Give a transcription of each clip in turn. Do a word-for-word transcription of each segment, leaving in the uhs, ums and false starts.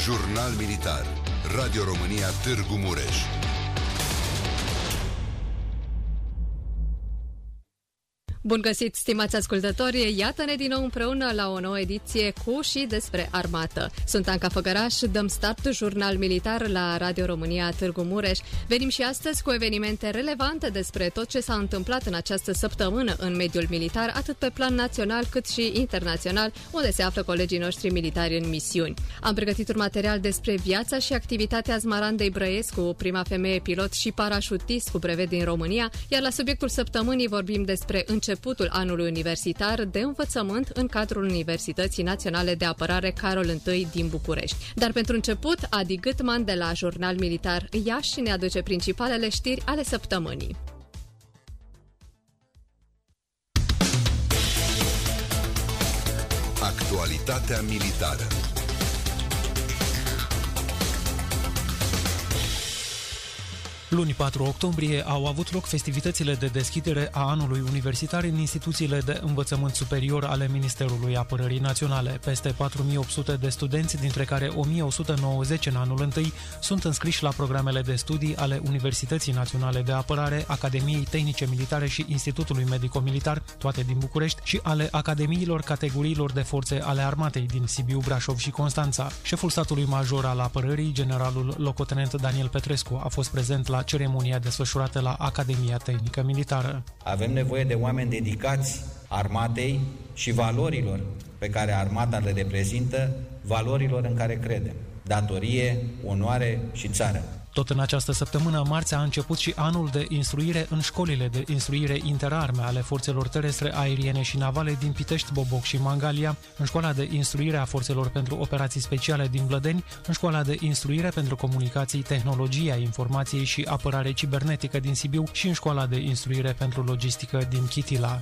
Jurnal Militar. Radio România Târgu Mureș. Bun găsit, stimați ascultători! Iată-ne din nou împreună la o nouă ediție cu și despre armată. Sunt Anca Făgăraș, dăm start Jurnal Militar la Radio România Târgu Mureș. Venim și astăzi cu evenimente relevante despre tot ce s-a întâmplat în această săptămână în mediul militar, atât pe plan național cât și internațional, unde se află colegii noștri militari în misiuni. Am pregătit un material despre viața și activitatea Zmarandei Brăiescu, prima femeie pilot și parașutist cu brevet din România, iar la subiectul săptămânii vorbim despre începutul anului universitar de învățământ în cadrul Universității Naționale de Apărare Carol I din București. Dar pentru început, Adi Gâtman de la Jurnal Militar Iași ne aduce principalele știri ale săptămânii. Actualitatea militară. Luni patru octombrie au avut loc festivitățile de deschidere a anului universitar în instituțiile de învățământ superior ale Ministerului Apărării Naționale. Peste patru mii opt sute de studenți, dintre care o mie o sută nouăzeci în anul întâi, sunt înscriși la programele de studii ale Universității Naționale de Apărare, Academiei Tehnice Militare și Institutului Medico-Militar, toate din București, și ale Academiilor categoriilor de forțe ale armatei din Sibiu, Brașov și Constanța. Șeful statului major al apărării, generalul locotenent Daniel Petrescu, a fost prezent la ceremonia desfășurată la Academia Tehnică Militară. Avem nevoie de oameni dedicați armatei și valorilor pe care armata le reprezintă, valorilor în care credem: datorie, onoare și țară. Tot în această săptămână, marți, a început și anul de instruire în școlile de instruire interarme ale forțelor terestre, aeriene și navale din Pitești, Boboc și Mangalia, în școala de instruire a forțelor pentru operații speciale din Vlădeni, în școala de instruire pentru comunicații, tehnologia informației și apărare cibernetică din Sibiu și în școala de instruire pentru logistică din Chitila.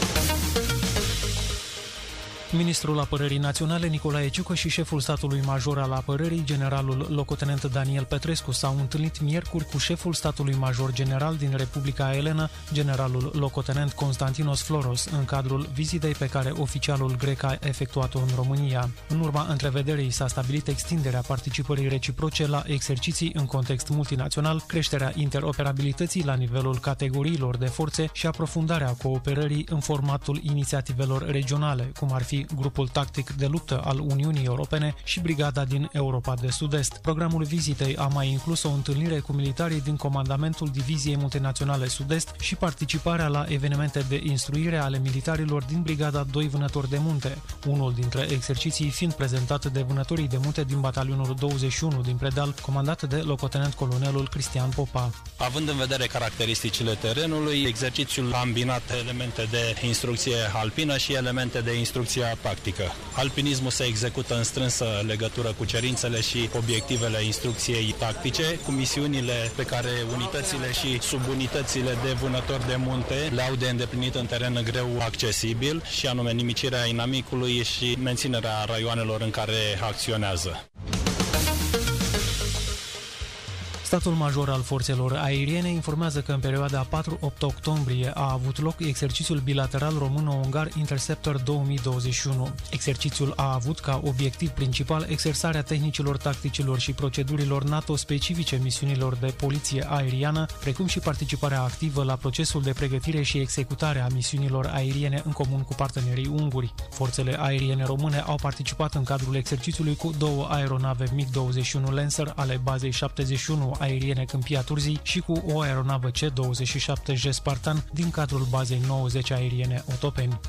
Ministrul Apărării Naționale Nicolae Ciucă și șeful statului major al apărării, generalul locotenent Daniel Petrescu, s-au întâlnit miercuri cu șeful statului major general din Republica Elena, generalul locotenent Constantinos Floros, în cadrul vizitei pe care oficialul grec a efectuat-o în România. În urma întrevederii s-a stabilit extinderea participării reciproce la exerciții în context multinațional, creșterea interoperabilității la nivelul categoriilor de forțe și aprofundarea cooperării în formatul inițiativelor regionale, cum ar fi grupul tactic de luptă al Uniunii Europene și brigada din Europa de Sud-Est. Programul vizitei a mai inclus o întâlnire cu militarii din comandamentul Diviziei Multinaționale Sud-Est și participarea la evenimente de instruire ale militarilor din brigada doi Vânători de Munte, unul dintre exerciții fiind prezentat de vânătorii de munte din batalionul douăzeci și unu din Predeal, comandat de locotenent colonelul Cristian Popa. Având în vedere caracteristicile terenului, exercițiul a îmbinat elemente de instrucție alpină și elemente de instrucție tactică. Alpinismul se execută în strânsă legătură cu cerințele și obiectivele instrucției tactice, cu misiunile pe care unitățile și subunitățile de vânători de munte le au de îndeplinit în teren greu accesibil, și anume nimicirea inamicului și menținerea raioanelor în care acționează. Statul major al forțelor aeriene informează că în perioada patru opt octombrie a avut loc exercițiul bilateral român-ungar Interceptor două mii douăzeci și unu. Exercițiul a avut ca obiectiv principal exersarea tehnicilor, tacticilor și procedurilor NATO specifice misiunilor de poliție aeriană, precum și participarea activă la procesul de pregătire și executare a misiunilor aeriene în comun cu partenerii unguri. Forțele aeriene române au participat în cadrul exercițiului cu două aeronave MiG douăzeci și unu Lancer ale bazei șaptezeci și unu aeriene Câmpia Turzii și cu o aeronavă C douăzeci și șapte J Spartan din cadrul bazei nouăzeci aeriene Otopeni.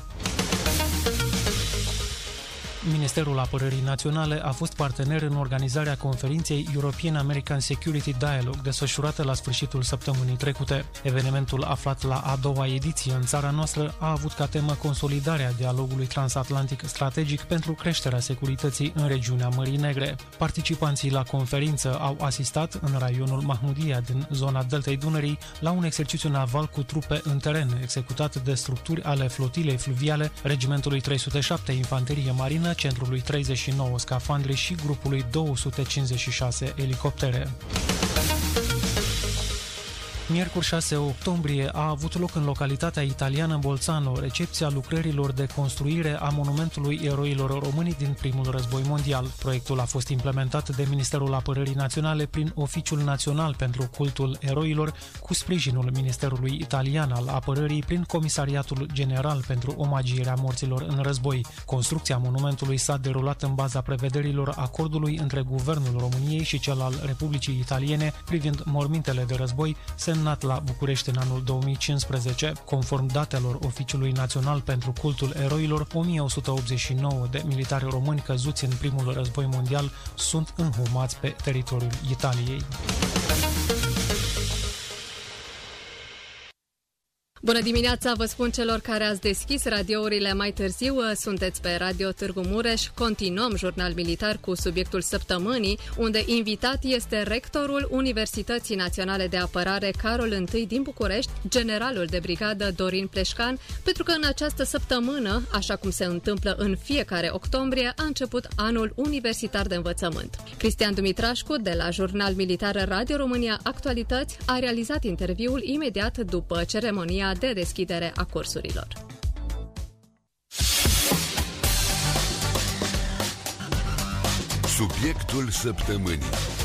Ministerul Apărării Naționale a fost partener în organizarea conferinței European American Security Dialogue, desfășurată la sfârșitul săptămânii trecute. Evenimentul, aflat la a doua ediție în țara noastră, a avut ca temă consolidarea dialogului transatlantic strategic pentru creșterea securității în regiunea Mării Negre. Participanții la conferință au asistat în raionul Mahmudia din zona Deltei Dunării la un exercițiu naval cu trupe în teren, executat de structuri ale flotilei fluviale, regimentului trei sute șapte Infanterie Marină, centrului treizeci și nouă scafandri și grupului două sute cincizeci și șase elicoptere. Miercuri șase octombrie a avut loc în localitatea italiană Bolzano recepția lucrărilor de construire a monumentului eroilor români din primul război mondial. Proiectul a fost implementat de Ministerul Apărării Naționale prin Oficiul Național pentru Cultul Eroilor, cu sprijinul Ministerului Italian al Apărării prin Comisariatul General pentru Omagierea Morților în Război. Construcția monumentului s-a derulat în baza prevederilor acordului între Guvernul României și cel al Republicii Italiene privind mormintele de război, semnat la București în anul două mii cincisprezece. Conform datelor Oficiului Național pentru Cultul Eroilor, o mie o sută optzeci și nouă de militari români căzuți în primul război mondial sunt înhumați pe teritoriul Italiei. Bună dimineața, vă spun celor care ați deschis radiourile mai târziu, sunteți pe Radio Târgu Mureș. Continuăm Jurnal Militar cu subiectul săptămânii, unde invitat este rectorul Universității Naționale de Apărare Carol I din București, generalul de brigadă Dorin Pleșcan, pentru că în această săptămână, așa cum se întâmplă în fiecare octombrie, a început anul universitar de învățământ. Cristian Dumitrașcu, de la Jurnal Militar Radio România Actualități, a realizat interviul imediat după ceremonia de deschidere a cursurilor. Subiectul săptămânii.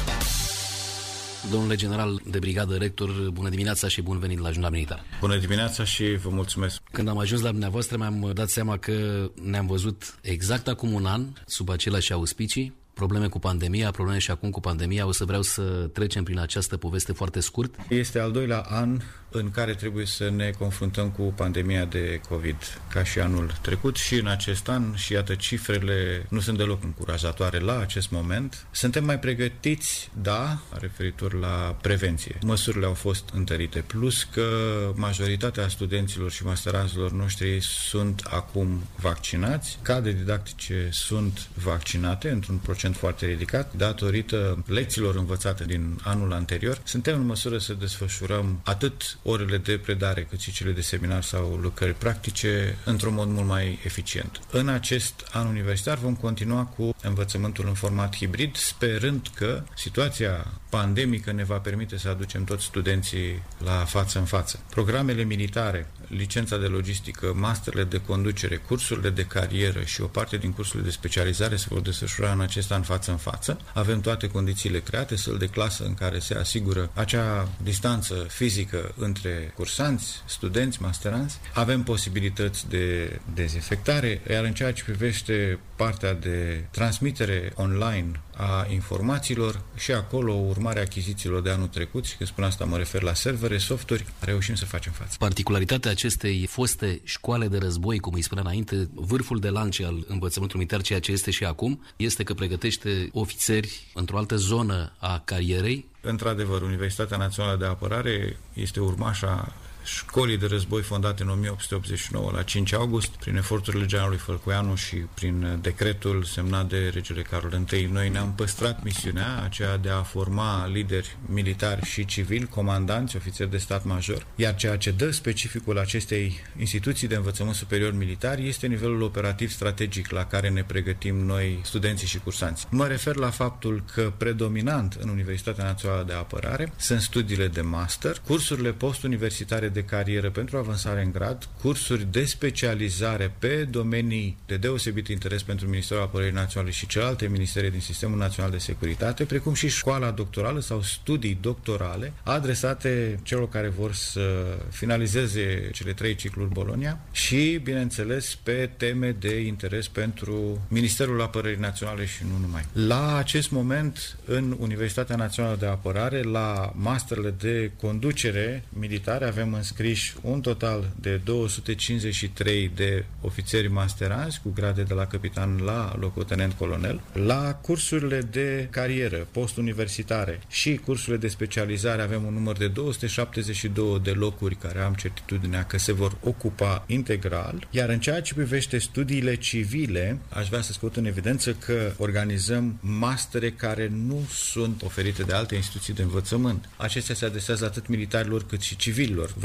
Domnule general de brigadă, rector, bună dimineața și bun venit la Jurnal Militar. Bună dimineața și vă mulțumesc. Când am ajuns la dumneavoastră, mi-am dat seama că ne-am văzut exact acum un an, sub aceleași auspicii, probleme cu pandemia, probleme și acum cu pandemia. O să vreau să trecem prin această poveste foarte scurt. Este al doilea an în care trebuie să ne confruntăm cu pandemia de COVID, ca și anul trecut și în acest an, și iată, cifrele nu sunt deloc încurajatoare la acest moment. Suntem mai pregătiți, da, referitor la prevenție. Măsurile au fost întărite, plus că majoritatea studenților și masteranților noștri sunt acum vaccinați, cadre didactice sunt vaccinate într-un procent foarte ridicat, datorită lecțiilor învățate din anul anterior. Suntem în măsură să desfășurăm atât orele de predare, cât și cele de seminar sau lucrări practice într-un mod mult mai eficient. În acest an universitar vom continua cu învățământul în format hibrid, sperând că situația pandemică ne va permite să aducem toți studenții la față în față. Programele militare, licența de logistică, masterele de conducere, cursurile de carieră și o parte din cursurile de specializare se vor desfășura în acest an față în față. Avem toate condițiile create, săli de clasă în care se asigură acea distanță fizică între cursanți, studenți, masteranți. Avem posibilități de dezinfectare, iar în ceea ce privește partea de transmitere online a informațiilor, și acolo urmarea achizițiilor de anul trecut, și când spun asta mă refer la servere, softuri, reușim să facem față. Particularitatea acestei foste școale de război, cum îi spunea înainte, vârful de lance al învățământului militar, ceea ce este și acum, este că pregătește ofițeri într-o altă zonă a carierei. Într-adevăr, Universitatea Națională de Apărare este urmașa școlii de război fondate în o mie opt sute optzeci și nouă la cinci august, prin eforturile generalului Fălcuianu și prin decretul semnat de regele Carol I. Noi ne-am păstrat misiunea aceea de a forma lideri militari și civili, comandanți, ofițeri de stat major, iar ceea ce dă specificul acestei instituții de învățământ superior militar este nivelul operativ strategic la care ne pregătim noi, studenții și cursanții. Mă refer la faptul că predominant în Universitatea Națională de Apărare sunt studiile de master, cursurile postuniversitare de carieră pentru avansare în grad, cursuri de specializare pe domenii de deosebit interes pentru Ministerul Apărării Naționale și celelalte ministere din Sistemul Național de Securitate, precum și școala doctorală sau studii doctorale adresate celor care vor să finalizeze cele trei cicluri Bologna și, bineînțeles, pe teme de interes pentru Ministerul Apărării Naționale și nu numai. La acest moment, în Universitatea Națională de Apărare, la masterele de conducere militare, avem înscriși un total de două sute cincizeci și trei de ofițeri masteranți cu grade de la capitan la locotenent colonel. La cursurile de carieră postuniversitare și cursurile de specializare avem un număr de două sute șaptezeci și două de locuri care am certitudinea că se vor ocupa integral, iar în ceea ce privește studiile civile, aș vrea să scot în evidență că organizăm mastere care nu sunt oferite de alte instituții de învățământ. Acestea se adresează atât militarilor cât și civililor. Vreau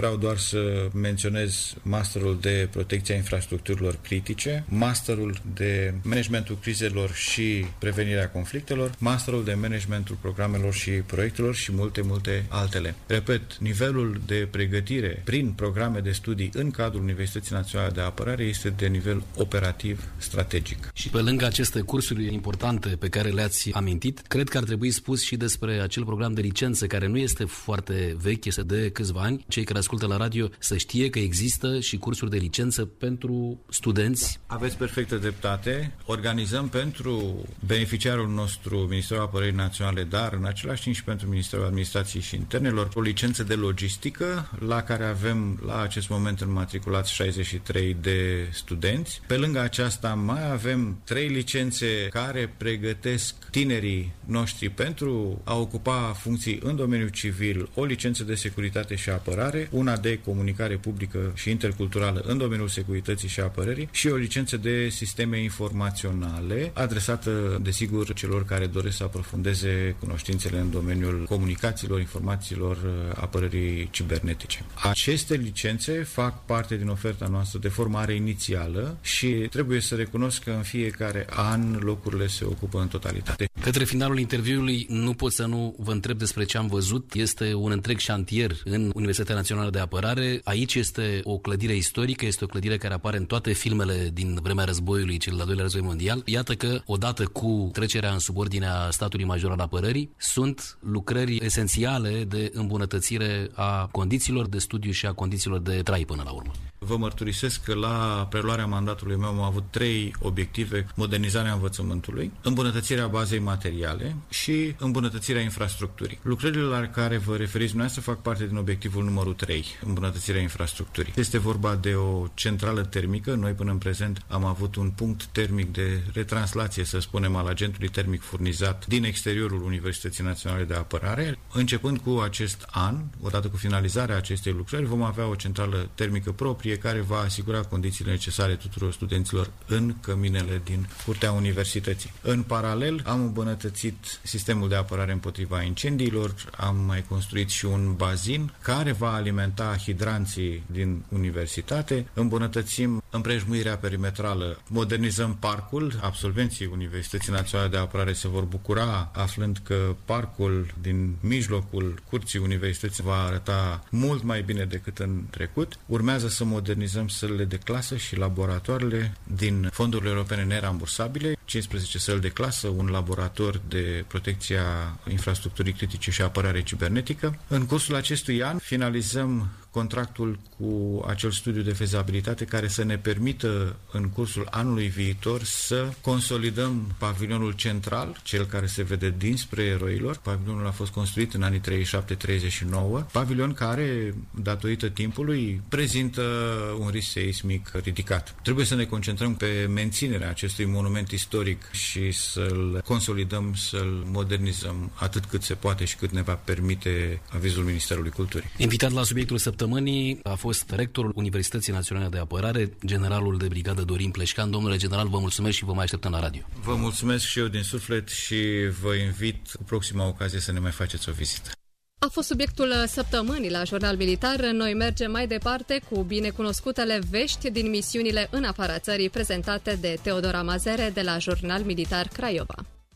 vreau doar să menționez masterul de protecție a infrastructurilor critice, masterul de managementul crizelor și prevenirea conflictelor, masterul de managementul programelor și proiectelor și multe, multe altele. Repet, nivelul de pregătire prin programe de studii în cadrul Universității Naționale de Apărare este de nivel operativ strategic. Și pe lângă aceste cursuri importante pe care le-ați amintit, cred că ar trebui spus și despre acel program de licență care nu este foarte vechi, este de câțiva ani. Cei care ascultă la radio să știe că există și cursuri de licență pentru studenți. Aveți perfectă dreptate. Organizăm pentru beneficiarul nostru, Ministerul Apărării Naționale, dar în același timp și pentru Ministerul Administrației și Internelor, o licență de logistică la care avem la acest moment înmatriculați șaizeci și trei de studenți. Pe lângă aceasta mai avem trei licențe care pregătesc tinerii noștri pentru a ocupa funcții în domeniul civil, o licență de securitate și apărare, una de comunicare publică și interculturală în domeniul securității și apărării și o licență de sisteme informaționale adresată, desigur, celor care doresc să aprofundeze cunoștințele în domeniul comunicațiilor, informațiilor, apărării cibernetice. Aceste licențe fac parte din oferta noastră de formare inițială și trebuie să recunosc că în fiecare an locurile se ocupă în totalitate. Către finalul interviului nu pot să nu vă întreb despre ce am văzut. Este un întreg șantier în Universitatea Națională de Apărare. Aici este o clădire istorică, este o clădire care apare în toate filmele din vremea războiului, cel de-al doilea război mondial. Iată că, odată cu trecerea în subordinea statului major al apărării, sunt lucrări esențiale de îmbunătățire a condițiilor de studiu și a condițiilor de trai până la urmă. Vă mărturisesc că la preluarea mandatului meu am avut trei obiective: modernizarea învățământului, îmbunătățirea bazei materiale și îmbunătățirea infrastructurii. Lucrările la care vă referiți dumneavoastră fac parte din obiectivul numărul trei, îmbunătățirea infrastructurii. Este vorba de o centrală termică. Noi până în prezent am avut un punct termic de retranslație, să spunem, al agentului termic furnizat din exteriorul Universității Naționale de Apărare. Începând cu acest an, odată cu finalizarea acestei lucrări, vom avea o centrală termică proprie care va asigura condițiile necesare tuturor studenților în căminele din curtea universității. În paralel, am îmbunătățit sistemul de apărare împotriva incendiilor, am mai construit și un bazin care va alimenta hidranții din universitate, îmbunătățim împrejmuirea perimetrală, modernizăm parcul. Absolvenții Universității Naționale de Apărare se vor bucura aflând că parcul din mijlocul curții universității va arăta mult mai bine decât în trecut. Urmează să modernizăm sălile de clasă și laboratoarele din fondurile europene nerambursabile, cincisprezece săli de clasă, un laborator de protecție a infrastructurii critice și apărare cibernetică. În cursul acestui an finalizăm contractul cu acel studiu de fezabilitate care să ne permită în cursul anului viitor să consolidăm pavilionul central, cel care se vede dinspre Eroilor. Pavilionul a fost construit în anii treizeci și șapte treizeci și nouă, pavilion care, datorită timpului, prezintă un risc seismic ridicat. Trebuie să ne concentrăm pe menținerea acestui monument istoric și să-l consolidăm, să-l modernizăm atât cât se poate și cât ne va permite avizul Ministerului Culturii. Invitat la subiectul săptămânii a fost rectorul Universității Naționale de Apărare, generalul de brigadă Dorin Pleșcan. Domnule general, vă mulțumesc și vă mai așteptăm la radio. Vă mulțumesc și eu din suflet și vă invit cu proxima ocazie să ne mai faceți o vizită. A fost subiectul săptămânii la Jurnal Militar. Noi mergem mai departe cu binecunoscutele vești din misiunile în afara țării prezentate de Teodora Mazere de la Jurnal Militar Craiova.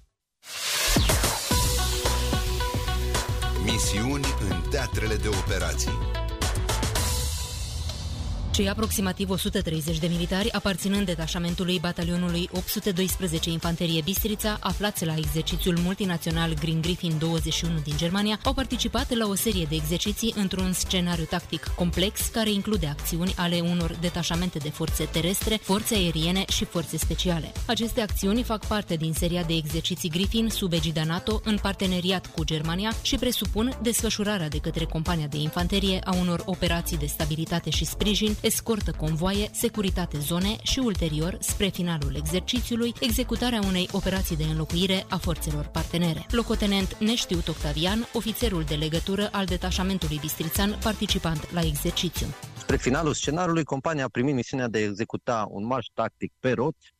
Misiuni în teatrele de operații. Cei aproximativ o sută treizeci de militari aparținând detașamentului batalionului opt sute doisprezece Infanterie Bistrița, aflați la exercițiul multinațional Green Griffin douăzeci și unu din Germania, au participat la o serie de exerciții într-un scenariu tactic complex care include acțiuni ale unor detașamente de forțe terestre, forțe aeriene și forțe speciale. Aceste acțiuni fac parte din seria de exerciții Griffin sub egida NATO în parteneriat cu Germania și presupun desfășurarea de către compania de infanterie a unor operații de stabilitate și sprijin, escortă convoaie, securitate zone și ulterior, spre finalul exercițiului, executarea unei operații de înlocuire a forțelor partenere. Locotenent Neștiut Octavian, ofițerul de legătură al detașamentului bistrițan participant la exercițiu. Spre finalul scenariului, compania a primit misiunea de a executa un marș tactic pe rot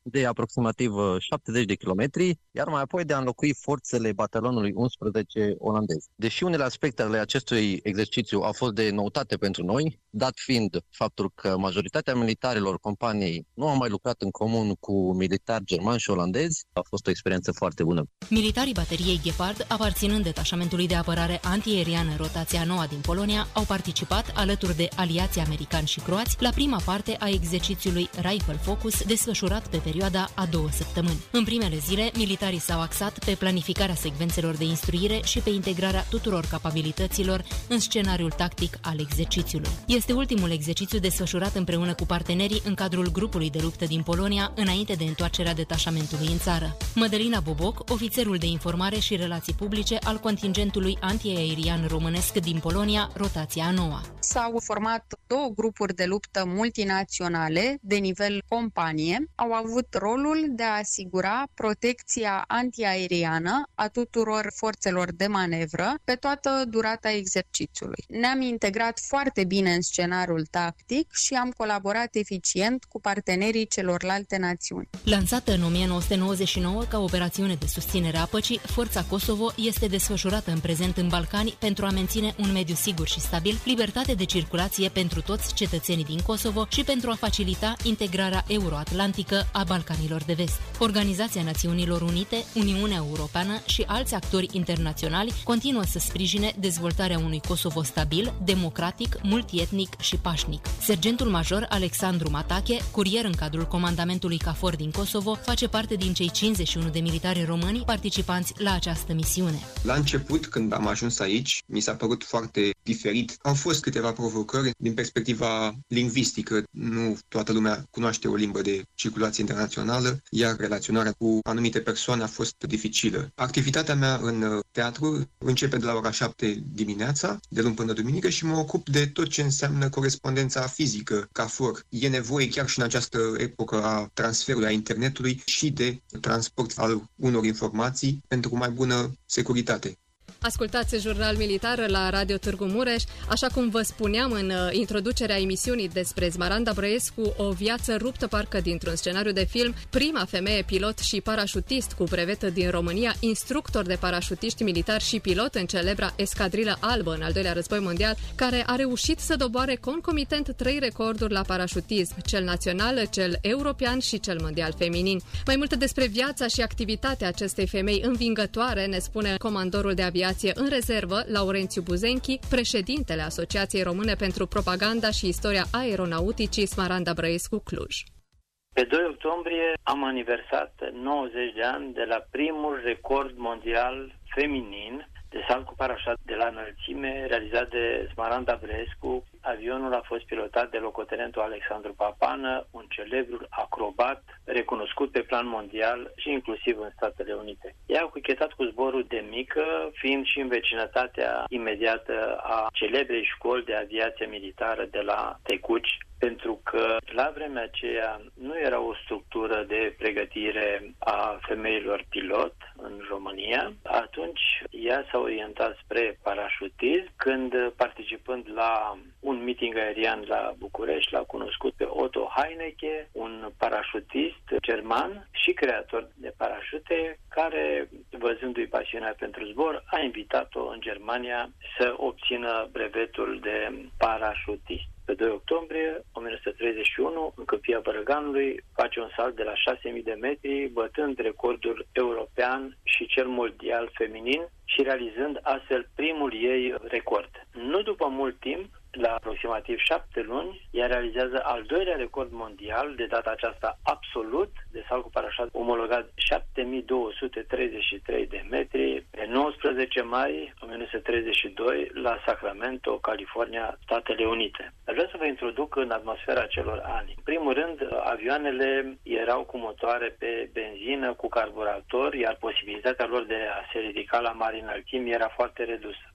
de aproximativ șaptezeci de kilometri, iar mai apoi de a înlocui forțele batalionului unsprezece olandez. Deși unele aspecte ale acestui exercițiu au fost de noutate pentru noi, dat fiind faptul că majoritatea militarilor companiei nu au mai lucrat în comun cu militari germani și olandezi, a fost o experiență foarte bună. Militarii bateriei Gepard, aparținând detașamentului de apărare antiaeriană Rotația a noua din Polonia, au participat alături de aliații americani și croați la prima parte a exercițiului Rifle Focus, desfășurat pe perioada a două săptămâni. În primele zile, militarii s-au axat pe planificarea secvențelor de instruire și pe integrarea tuturor capabilităților în scenariul tactic al exercițiului. Este ultimul exercițiu desfășurat împreună cu partenerii în cadrul grupului de luptă din Polonia, înainte de întoarcerea detașamentului în țară. Mădălina Boboc, ofițerul de informare și relații publice al contingentului antiaerian românesc din Polonia, Rotația a noua. S-au format două grupuri de luptă multinaționale de nivel companie. Au avut rolul de a asigura protecția antiaeriană a tuturor forțelor de manevră pe toată durata exercițiului. Ne-am integrat foarte bine în scenariul tactic și am colaborat eficient cu partenerii celorlalte națiuni. Lansată în o mie nouă sute nouăzeci și nouă ca operațiune de susținere a păcii, Forța Kosovo este desfășurată în prezent în Balcani pentru a menține un mediu sigur și stabil, libertate de circulație pentru toți cetățenii din Kosovo și pentru a facilita integrarea euroatlantică a Balcanilor de Vest. Organizația Națiunilor Unite, Uniunea Europeană și alți actori internaționali continuă să sprijine dezvoltarea unui Kosovo stabil, democratic, multietnic și pașnic. Sergentul major Alexandru Matache, curier în cadrul comandamentului KFOR din Kosovo, face parte din cei cincizeci și unu de militari români participanți la această misiune. La început, când am ajuns aici, mi s-a părut foarte diferit. Au fost câteva provocări din perspectiva lingvistică. Nu toată lumea cunoaște o limbă de circulație internațională, iar relaționarea cu anumite persoane a fost dificilă. Activitatea mea în teatru începe de la ora șapte dimineața, de luni până duminică, și mă ocup de tot ce înseamnă corespondența fizică, KFOR. E nevoie chiar și în această epocă a transferului a internetului și de transport al unor informații pentru mai bună securitate. Ascultați Jurnal Militar la Radio Târgu Mureș. Așa cum vă spuneam în introducerea emisiunii despre Smaranda Brăescu, o viață ruptă parcă dintr-un scenariu de film, prima femeie pilot și parașutist cu brevet din România, instructor de parașutiști militari și pilot în celebra Escadrilă Albă în al doilea război mondial, care a reușit să doboare concomitent trei recorduri la parașutism, cel național, cel european și cel mondial feminin. Mai multe despre viața și activitatea acestei femei învingătoare ne spune comandorul de aviație în rezervă, Laurențiu Buzenchi, președintele Asociației Române pentru Propaganda și Istoria Aeronauticii Smaranda Brăescu Cluj. Pe doi octombrie am aniversat nouăzeci de ani de la primul record mondial feminin de salt cu parașut de la înălțime realizat de Smaranda Brăescu. Avionul a fost pilotat de locotenentul Alexandru Papană, un celebru acrobat recunoscut pe plan mondial și inclusiv în Statele Unite. Ea a cuchetat cu zborul de mică, fiind și în vecinătatea imediată a celebrei școli de aviație militară de la Tecuci, pentru că la vremea aceea nu era o structură de pregătire a femeilor pilot în România. Atunci ea s-a orientat spre parașutism, când participând la un meeting aerian la București, l-a cunoscut pe Otto Heinecke, un parașutist german și creator de parașute, care, văzându-i pasiunea pentru zbor, a invitat-o în Germania să obțină brevetul de parașutist. Pe doi octombrie o mie nouă sute treizeci și unu, în Câmpia Bărăganului, face un salt de la șase mii de metri, bătând recordul european și cel mondial feminin și realizând astfel primul ei record. Nu după mult timp, la aproximativ șapte luni, ea realizează al doilea record mondial, de data aceasta absolut, de salt cu parașut omologat șapte mii două sute treizeci și trei de metri, pe nouăsprezece mai o mie nouă sute treizeci și doi, la Sacramento, California, Statele Unite. Aș vrea să vă introduc în atmosfera acelor ani. În primul rând, avioanele erau cu motoare pe benzină, cu carburator, iar posibilitatea lor de a se ridica la mari înălțimi era foarte redusă.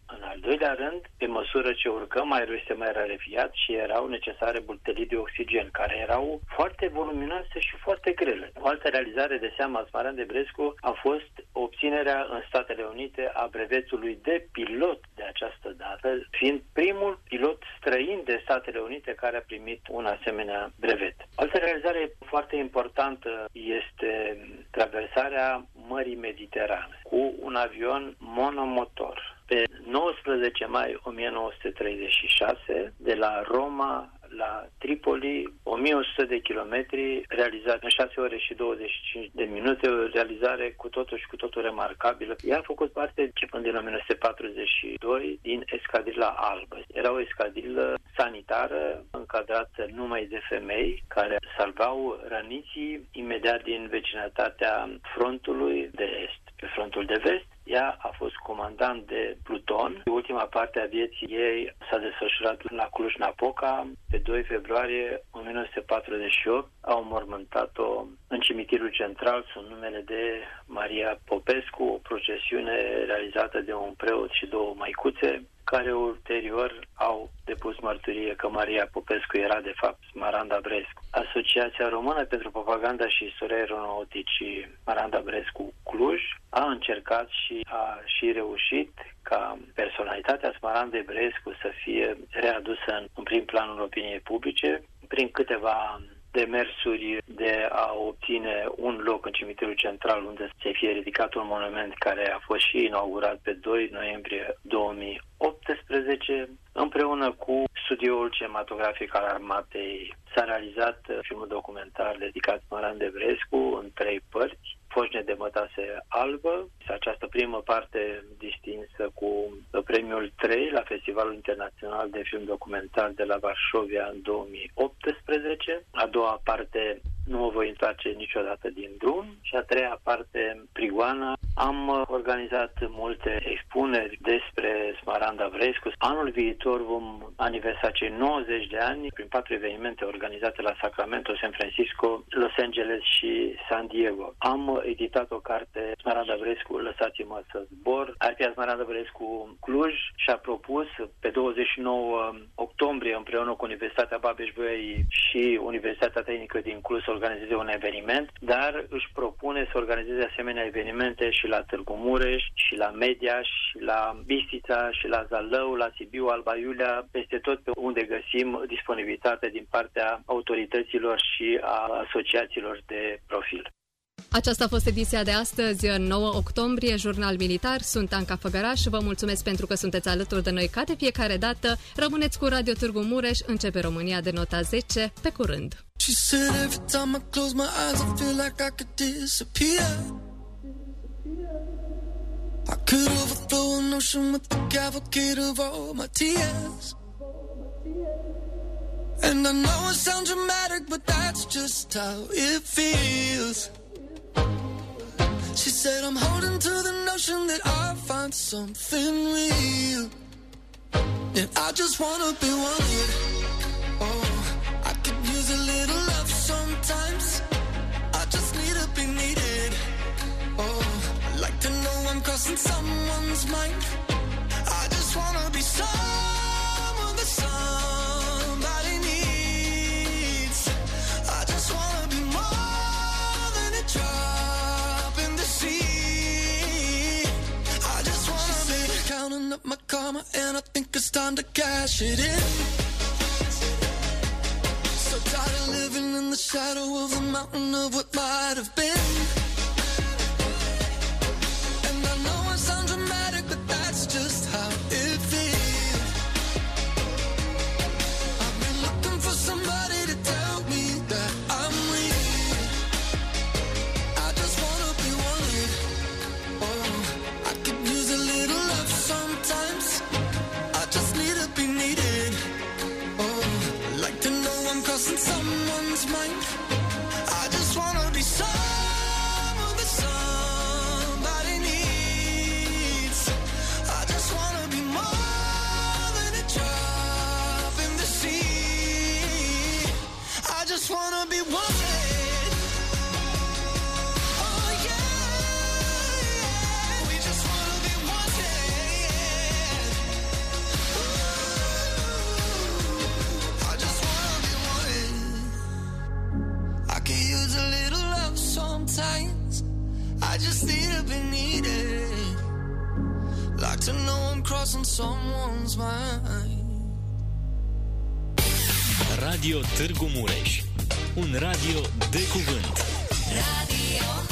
În al doilea rând, pe măsură ce urcăm, aerul este mai rarefiat și erau necesare bultelii de oxigen, care erau foarte voluminoase și foarte grele. O altă realizare de seama a Smarandei Brescu a fost obținerea în Statele Unite a brevetului de pilot de această dată, fiind primul pilot străin de Statele Unite care a primit un asemenea brevet. Altă realizare foarte importantă este traversarea Mării Mediterane cu un avion monomotor. Pe nouăsprezece mai o mie nouă sute treizeci și șase, de la Roma la Tripoli, o mie o sută de kilometri, realizat în șase ore și douăzeci și cinci de minute, o realizare cu totul și cu totul remarcabilă. Ea a făcut parte, începând din o mie nouă sute patruzeci și doi, din Escadrila Albă. Era o escadrilă sanitară încadrată numai de femei, care salvau răniții imediat din vecinătatea frontului de est. Pe frontul de vest, ea a fost comandant de pluton. Ultima parte a vieții ei s-a desfășurat la Cluj-Napoca. Pe doi februarie o mie nouă sute patruzeci și opt au mormântat-o în cimitirul central sub numele de Maria Popescu, o procesiune realizată de un preot și două măicuțe, care ulterior au depus mărturie că Maria Popescu era de fapt Smaranda Brescu. Asociația Română pentru Propaganda și Istoria Aeronauticii Smaranda Brescu Cluj a încercat și a și reușit ca personalitatea Smarandei Brescu să fie readusă în, în prim planul opiniei publice prin câteva demersuri de a obține un loc în cimitirul central unde să fie ridicat un monument care a fost și inaugurat pe doi noiembrie două mii optsprezece. Împreună cu studioul cinematografic al armatei s-a realizat filmul documentar dedicat Smarandei Brescu în trei părți. Foșne de mătase albă, această primă parte distinsă cu premiul trei la Festivalul Internațional de Film Documentar de la Varșovia în două mii optsprezece. A doua parte, Nu mă voi întoarce niciodată din drum, și a treia parte, Prigoana. Am organizat multe expuneri despre Smaranda Brescu. Anul viitor vom aniversa cei nouăzeci de ani prin patru evenimente organizate la Sacramento, San Francisco, Los Angeles și San Diego. Am editat o carte, Smaranda Brescu, Lăsați-mă să zbor. Arhia Smaranda Brescu Cluj și-a propus pe douăzeci și nouă octombrie, împreună cu Universitatea Babeș-Bolyai și Universitatea Tehnică din Cluj, să organizeze un eveniment, dar își propune să organizeze asemenea evenimente și la Târgu Mureș, și la Mediaș, și la Bistrița, și la Zalău, la Sibiu, Alba Iulia, peste tot pe unde găsim disponibilitate din partea autorităților și a asociațiilor de profil. Aceasta a fost ediția de astăzi, nouă octombrie, Jurnal Militar. Sunt Anca Făgăraș, vă mulțumesc pentru că sunteți alături de noi ca de fiecare dată. Rămâneți cu Radio Târgu Mureș, începe România de nota zece, pe curând. She said every time I close my eyes I feel like I could disappear. I could overthrow an ocean with the cavalcade of all my tears. And I know it sounds dramatic, but that's just how it feels. She said I'm holding to the notion that I'll find something real. And I just wanna be wanted. Oh, I could use a little love sometimes. I just need to be needed. Oh, I'd like to know I'm crossing someone's mind. I just wanna be someone that somebody needs. I just wanna be more than a drop in the sea. I just wanna be counting up my karma, and I think it's time to cash it in. So tired of living in the shadow of the mountain of what might have been. And I know it sounds dramatic, but that's just how it feels. I've been looking for somebody to tell me that I'm real. I just wanna be wanted. Oh, I could use a little love sometimes. I just need to be needed. Oh, I'd like to know I'm crossing someone's mind. I just wanna be someone just need to be needed. Like to know I'm crossing someone's mind. Radio Târgu Mureș. Un radio de cuvânt. Radio